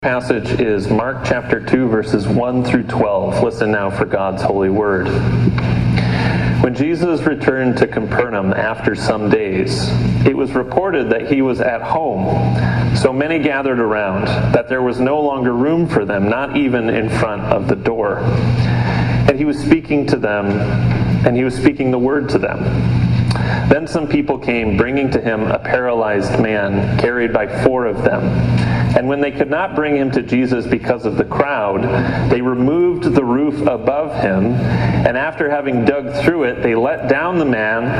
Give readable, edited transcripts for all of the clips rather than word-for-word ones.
Passage is Mark chapter 2, verses 1 through 12. Listen now for God's holy word. When Jesus returned to Capernaum after some days, it was reported that he was at home. So many gathered around that there was no longer room for them, not even in front of the door. And he was speaking to them, and he was speaking the word to them. Then some people came, bringing to him a paralyzed man, carried by 4 of them. And when they could not bring him to Jesus because of the crowd, they removed the roof above him, and after having dug through it, they let down the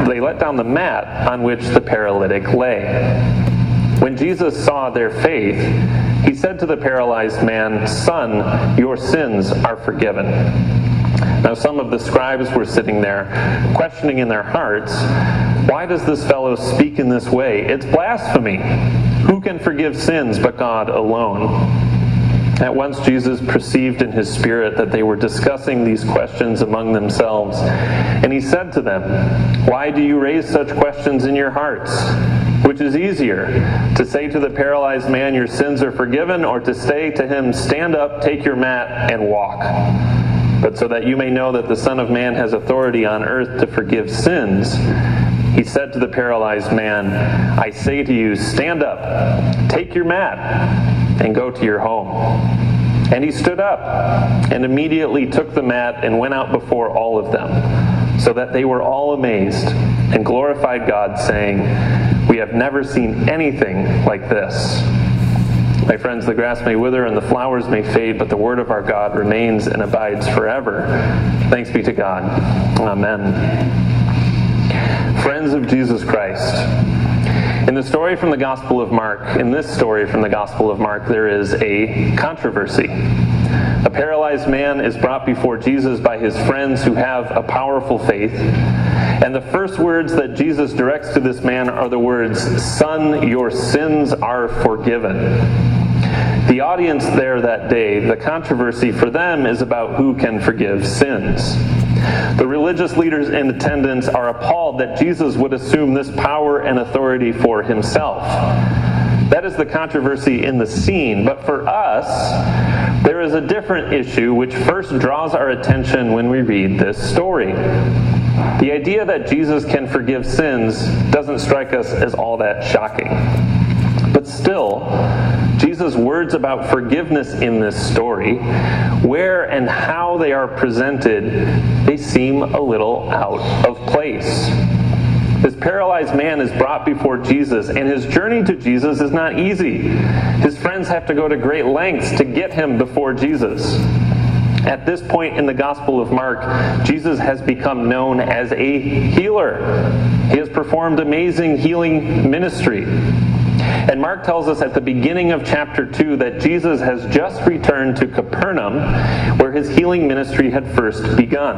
mat on which the paralytic lay. When Jesus saw their faith, he said to the paralyzed man, "Son, your sins are forgiven." Now some of the scribes were sitting there, questioning in their hearts, "Why does this fellow speak in this way? It's blasphemy. Who can forgive sins but God alone?" At once Jesus perceived in his spirit that they were discussing these questions among themselves, and he said to them, "Why do you raise such questions in your hearts? Which is easier, to say to the paralyzed man, 'Your sins are forgiven,' or to say to him, 'Stand up, take your mat, and walk'? But so that you may know that the Son of Man has authority on earth to forgive sins," he said to the paralyzed man, "I say to you, stand up, take your mat, and go to your home." And he stood up, and immediately took the mat and went out before all of them, so that they were all amazed, and glorified God, saying, "We have never seen anything like this." My friends, the grass may wither and the flowers may fade, but the word of our God remains and abides forever. Thanks be to God. Amen. Friends of Jesus Christ, in this story from the Gospel of Mark, there is a controversy. A paralyzed man is brought before Jesus by his friends who have a powerful faith. And the first words that Jesus directs to this man are the words, "Son, your sins are forgiven." The audience there that day, the controversy for them is about who can forgive sins. The religious leaders in attendance are appalled that Jesus would assume this power and authority for himself. That is the controversy in the scene. But for us, there is a different issue which first draws our attention when we read this story. The idea that Jesus can forgive sins doesn't strike us as all that shocking. But still, Jesus' words about forgiveness in this story, where and how they are presented, they seem a little out of place. This paralyzed man is brought before Jesus, and his journey to Jesus is not easy. His friends have to go to great lengths to get him before Jesus. At this point in the Gospel of Mark, Jesus has become known as a healer. He has performed amazing healing ministry. And Mark tells us at the beginning of chapter 2 that Jesus has just returned to Capernaum, where his healing ministry had first begun.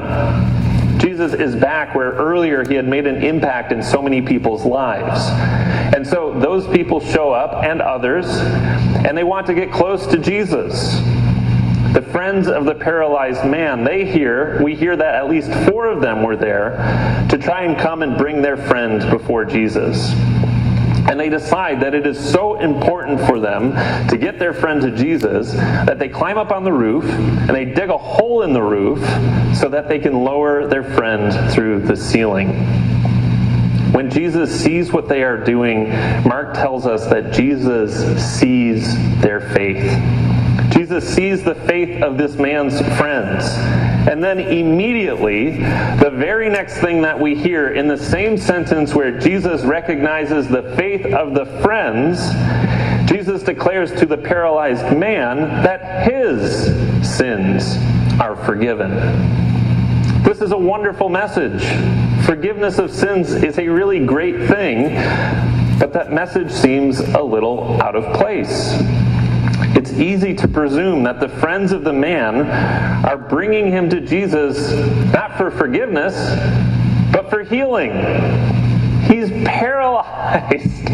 Jesus is back where earlier he had made an impact in so many people's lives. And so those people show up, and others, and they want to get close to Jesus. The friends of the paralyzed man, we hear that at least 4 of them were there to try and come and bring their friend before Jesus. And they decide that it is so important for them to get their friend to Jesus that they climb up on the roof and they dig a hole in the roof so that they can lower their friend through the ceiling. When Jesus sees what they are doing, Mark tells us that Jesus sees their faith. Jesus sees the faith of this man's friends. And then immediately, the very next thing that we hear in the same sentence where Jesus recognizes the faith of the friends, Jesus declares to the paralyzed man that his sins are forgiven. This is a wonderful message. Forgiveness of sins is a really great thing, but that message seems a little out of place. It's easy to presume that the friends of the man are bringing him to Jesus not for forgiveness, but for healing. He's paralyzed.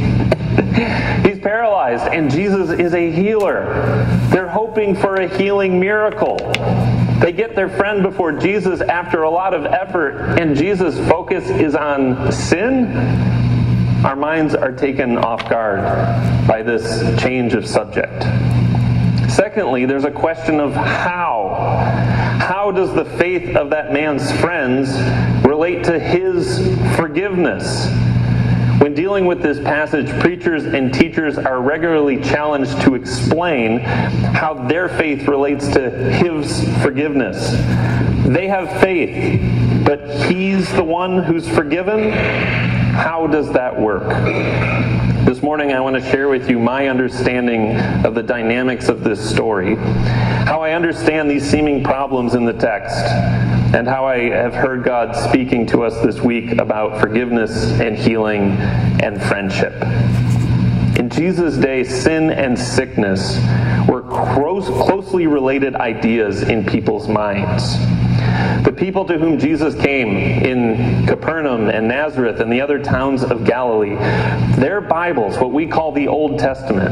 He's paralyzed, and Jesus is a healer. They're hoping for a healing miracle. They get their friend before Jesus after a lot of effort, and Jesus' focus is on sin. Our minds are taken off guard by this change of subject. Secondly, there's a question of how. How does the faith of that man's friends relate to his forgiveness? When dealing with this passage, preachers and teachers are regularly challenged to explain how their faith relates to his forgiveness. They have faith, but he's the one who's forgiven? How does that work? This morning I want to share with you my understanding of the dynamics of this story, how I understand these seeming problems in the text, and how I have heard God speaking to us this week about forgiveness and healing and friendship. In Jesus' day, sin and sickness were closely related ideas in people's minds. The people to whom Jesus came in Capernaum and Nazareth and the other towns of Galilee, their Bibles, what we call the Old Testament,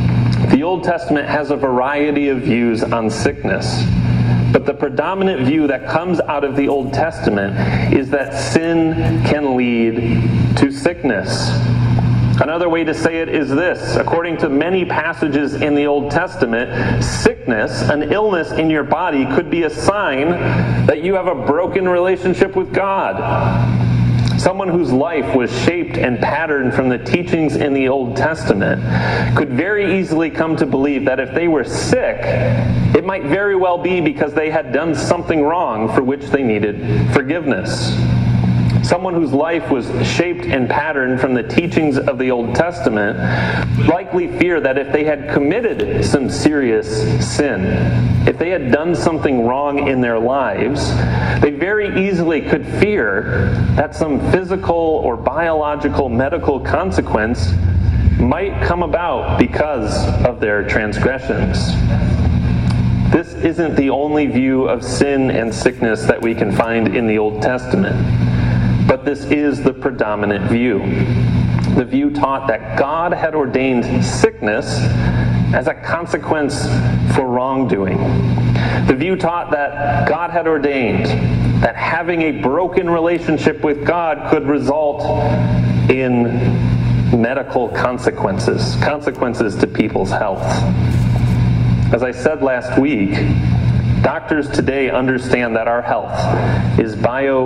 has a variety of views on sickness. But the predominant view that comes out of the Old Testament is that sin can lead to sickness. Another way to say it is this. According to many passages in the Old Testament, sickness, an illness in your body, could be a sign that you have a broken relationship with God. Someone whose life was shaped and patterned from the teachings in the Old Testament could very easily come to believe that if they were sick, it might very well be because they had done something wrong for which they needed forgiveness. Someone whose life was shaped and patterned from the teachings of the Old Testament would likely fear that if they had committed some serious sin, if they had done something wrong in their lives, they very easily could fear that some physical or biological medical consequence might come about because of their transgressions. This isn't the only view of sin and sickness that we can find in the Old Testament. But this is the predominant view. The view taught that God had ordained sickness as a consequence for wrongdoing. The view taught that God had ordained that having a broken relationship with God could result in medical consequences to people's health. As I said last week, doctors today understand that our health is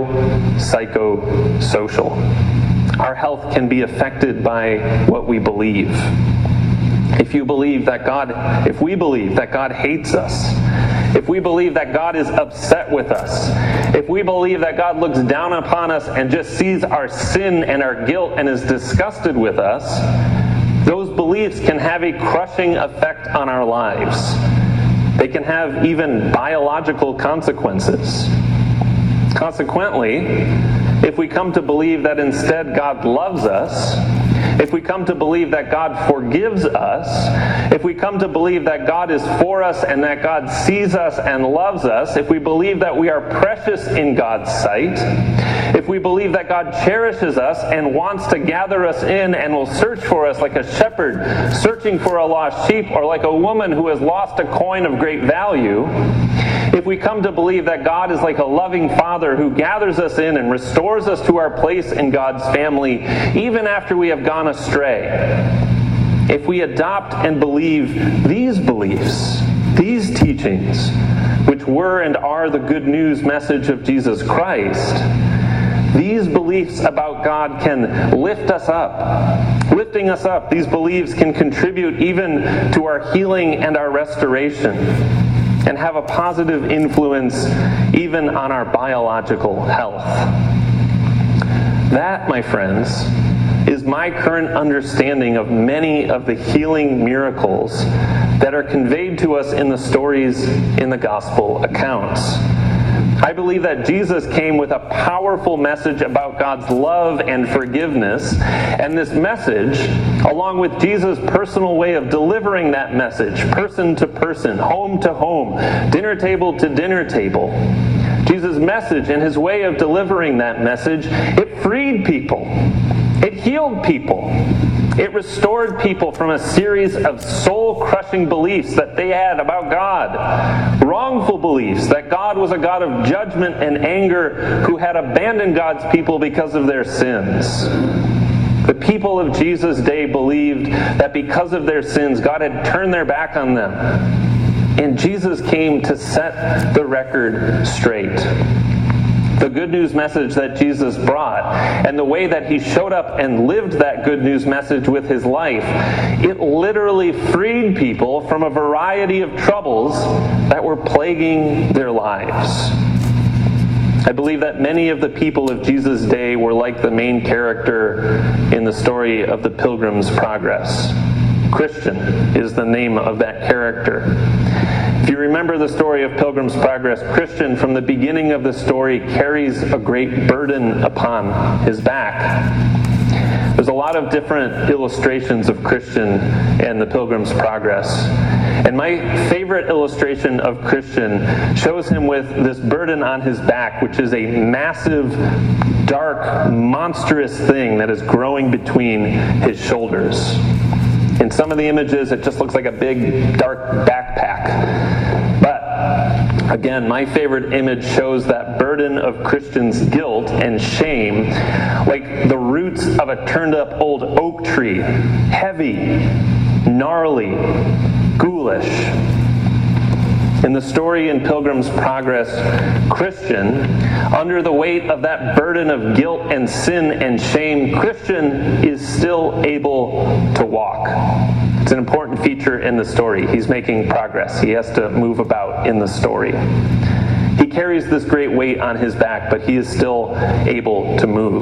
bio-psycho-social. Our health can be affected by what we believe. If we believe that God hates us, if we believe that God is upset with us, if we believe that God looks down upon us and just sees our sin and our guilt and is disgusted with us, those beliefs can have a crushing effect on our lives. They can have even biological consequences. Consequently, if we come to believe that instead God loves us, if we come to believe that God forgives us, if we come to believe that God is for us and that God sees us and loves us, if we believe that we are precious in God's sight, if we believe that God cherishes us and wants to gather us in and will search for us like a shepherd searching for a lost sheep, or like a woman who has lost a coin of great value, if we come to believe that God is like a loving father who gathers us in and restores us to our place in God's family even after we have gone astray, if we adopt and believe these beliefs, these teachings, which were and are the good news message of Jesus Christ, these beliefs about God can lift us up. Lifting us up, these beliefs can contribute even to our healing and our restoration, and have a positive influence even on our biological health. That, my friends, is my current understanding of many of the healing miracles that are conveyed to us in the stories in the gospel accounts. I believe that Jesus came with a powerful message about God's love and forgiveness, and this message, along with Jesus' personal way of delivering that message, person to person, home to home, dinner table to dinner table, Jesus' message and his way of delivering that message, it freed people. It healed people. It restored people from a series of soul-crushing beliefs that they had about God. Wrongful beliefs that God was a God of judgment and anger who had abandoned God's people because of their sins. The people of Jesus' day believed that because of their sins, God had turned their back on them. And Jesus came to set the record straight. The good news message that Jesus brought and the way that he showed up and lived that good news message with his life, it literally freed people from a variety of troubles that were plaguing their lives. I believe that many of the people of Jesus' day were like the main character in the story of the Pilgrim's Progress. Christian is the name of that character. If you remember the story of Pilgrim's Progress, Christian, from the beginning of the story, carries a great burden upon his back. There's a lot of different illustrations of Christian and the Pilgrim's Progress. And my favorite illustration of Christian shows him with this burden on his back, which is a massive, dark, monstrous thing that is growing between his shoulders. In some of the images, it just looks like a big, dark backpack. But, again, my favorite image shows that burden of Christian's guilt and shame, like the roots of a turned-up old oak tree, heavy, gnarly, ghoulish. In the story in Pilgrim's Progress, Christian, under the weight of that burden of guilt and sin and shame, Christian is still able to walk. It's an important feature in the story. He's making progress. He has to move about in the story. He carries this great weight on his back, but he is still able to move.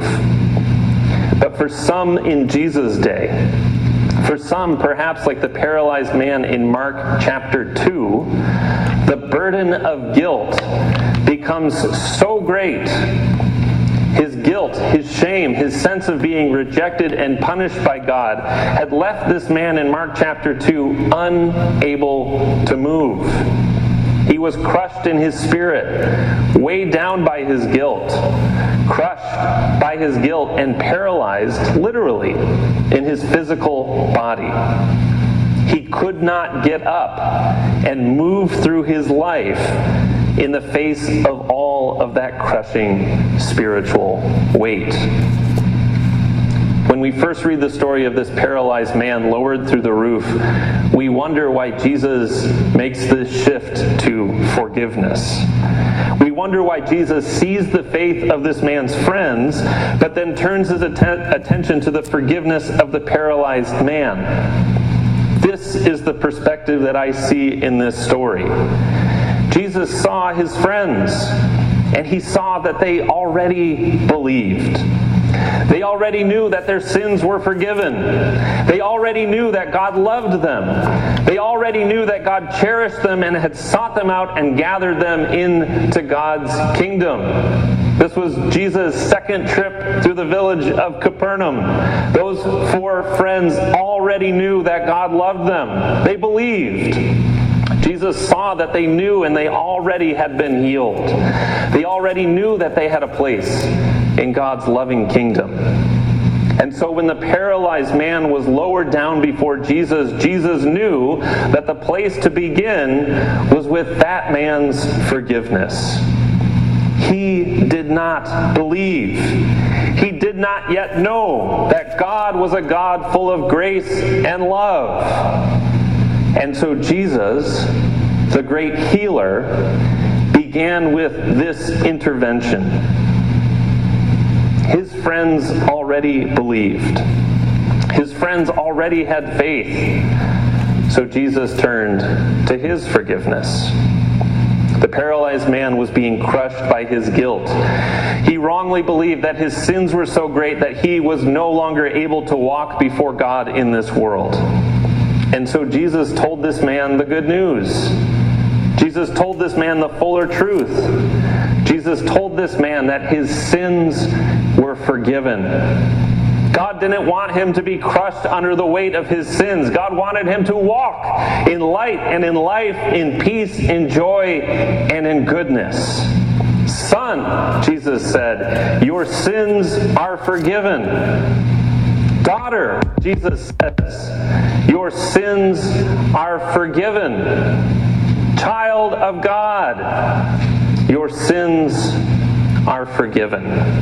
But for some in Jesus' day, for some, perhaps like the paralyzed man in Mark chapter 2, the burden of guilt becomes so great. His guilt, his shame, his sense of being rejected and punished by God had left this man in Mark chapter 2 unable to move. He was crushed in his spirit, weighed down by his guilt, crushed by his guilt, and paralyzed, literally, in his physical body. He could not get up and move through his life in the face of all of that crushing spiritual weight. When we first read the story of this paralyzed man lowered through the roof, we wonder why Jesus makes this shift to forgiveness. We wonder why Jesus sees the faith of this man's friends, but then turns his attention to the forgiveness of the paralyzed man. This is the perspective that I see in this story. Jesus saw his friends, and he saw that they already believed. They already knew that their sins were forgiven. They already knew that God loved them. They already knew that God cherished them and had sought them out and gathered them into God's kingdom. This was Jesus' second trip through the village of Capernaum. Those four friends already knew that God loved them. They believed. Jesus saw that they knew and they already had been healed. They already knew that they had a place in God's loving kingdom. And so when the paralyzed man was lowered down before Jesus, Jesus knew that the place to begin was with that man's forgiveness. He did not believe. He did not yet know that God was a God full of grace and love. And so Jesus, the great healer, began with this intervention. His friends already believed. His friends already had faith. So Jesus turned to his forgiveness. The paralyzed man was being crushed by his guilt. He wrongly believed that his sins were so great that he was no longer able to walk before God in this world. And so Jesus told this man the good news. Jesus told this man the fuller truth. Jesus told this man that his sins were forgiven. God didn't want him to be crushed under the weight of his sins. God wanted him to walk in light and in life, in peace, in joy, and in goodness. Son, Jesus said, your sins are forgiven. Daughter, Jesus says, your sins are forgiven. Child of God, your sins are forgiven.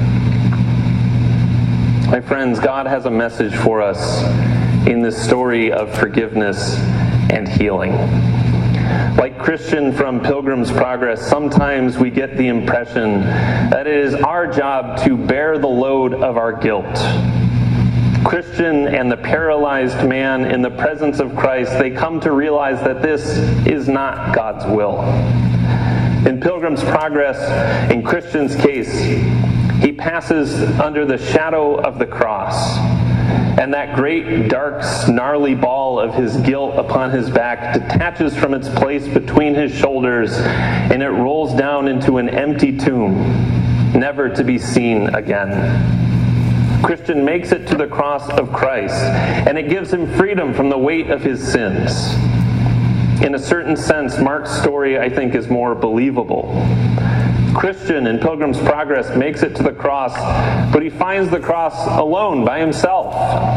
My friends, God has a message for us in this story of forgiveness and healing. Like Christian from Pilgrim's Progress, sometimes we get the impression that it is our job to bear the load of our guilt. Christian and the paralyzed man in the presence of Christ, they come to realize that this is not God's will. In Pilgrim's Progress, in Christian's case, he passes under the shadow of the cross, and that great, dark, snarly ball of his guilt upon his back detaches from its place between his shoulders, and it rolls down into an empty tomb, never to be seen again. Christian makes it to the cross of Christ, and it gives him freedom from the weight of his sins. In a certain sense, Mark's story, I think, is more believable. Christian in Pilgrim's Progress makes it to the cross, but he finds the cross alone by himself.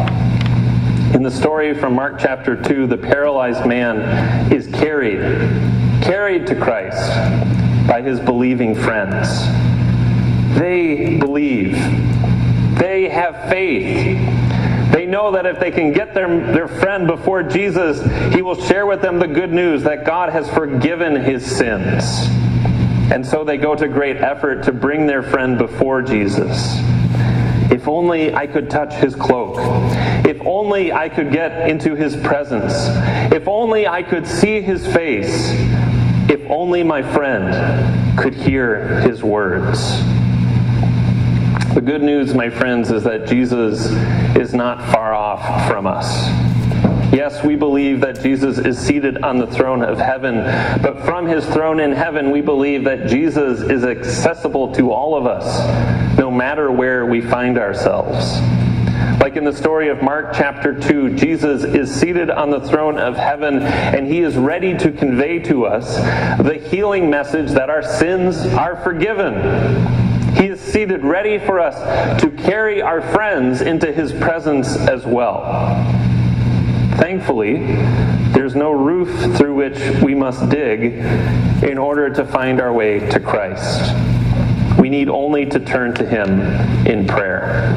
In the story from Mark chapter 2, the paralyzed man is carried to Christ by his believing friends. They believe. They have faith. They know that if they can get their friend before Jesus, he will share with them the good news that God has forgiven his sins. And so they go to great effort to bring their friend before Jesus. If only I could touch his cloak. If only I could get into his presence. If only I could see his face. If only my friend could hear his words. The good news, my friends, is that Jesus is not far off from us. Yes, we believe that Jesus is seated on the throne of heaven, but from his throne in heaven, we believe that Jesus is accessible to all of us, no matter where we find ourselves. Like in the story of Mark chapter 2, Jesus is seated on the throne of heaven, and he is ready to convey to us the healing message that our sins are forgiven. He is seated ready for us to carry our friends into his presence as well. Thankfully, there's no roof through which we must dig in order to find our way to Christ. We need only to turn to him in prayer.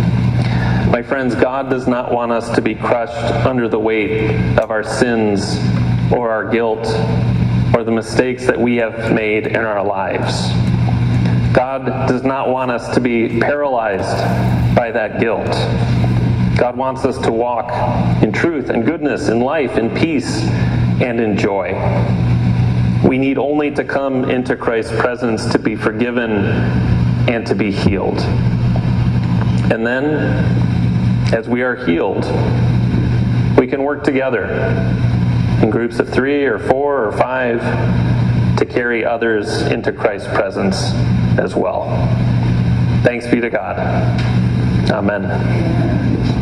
My friends, God does not want us to be crushed under the weight of our sins or our guilt or the mistakes that we have made in our lives. God does not want us to be paralyzed by that guilt. God wants us to walk in truth and goodness, in life, in peace, and in joy. We need only to come into Christ's presence to be forgiven and to be healed. And then, as we are healed, we can work together in groups of 3 or 4 or 5 to carry others into Christ's presence as well. Thanks be to God. Amen.